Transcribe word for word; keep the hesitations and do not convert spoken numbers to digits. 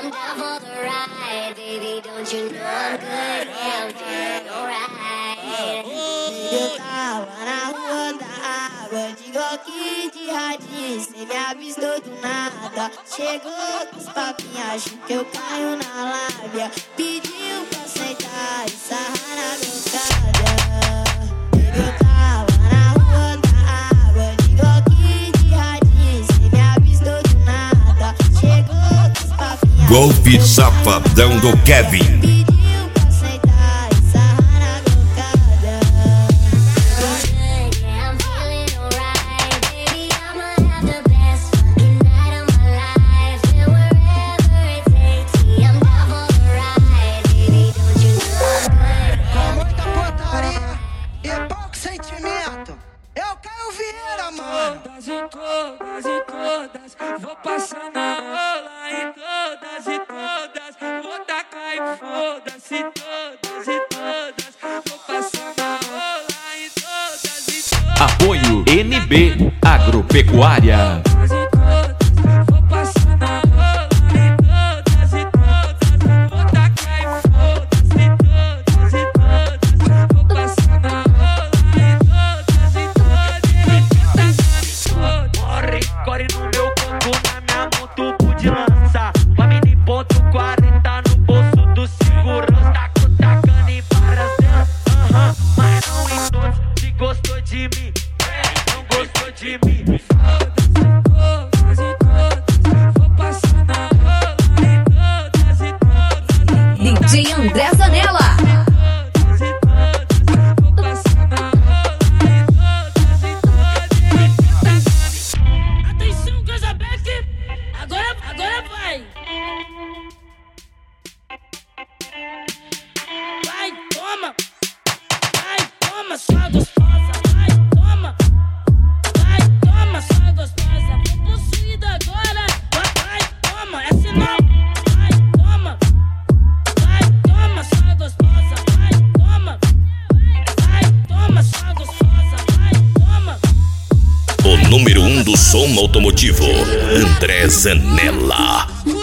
I'm down for the ride, baby, don't you know I'm good, yeah, I'm feeling alright. Eu tava na rua da água, de golque de radinho, cê me avistou do nada. Chegou com os papinhos, acho que eu caio na lábia. Pediu pra sentar e sarrar na bancada. Eu tava na rua da água, de golque de radinho, cê me avistou do nada. Chegou com os papinhos. Golpe Safadão do Kevin. Todas e todas e todas, vou passar na rola em todas e todas, vou tacar e foda-se todas e todas, vou passar na rola em todas e todas. Apoio N B Agropecuária. D J André Zanella. Atenção, Casabeck, agora, agora vai. Vai, toma, vai, toma, sua gostosa, vai, toma, vai, toma, sua gostosa, vou possuída agora, vai, toma, é sinal, vai, toma. O número um do som automotivo, André Zanella.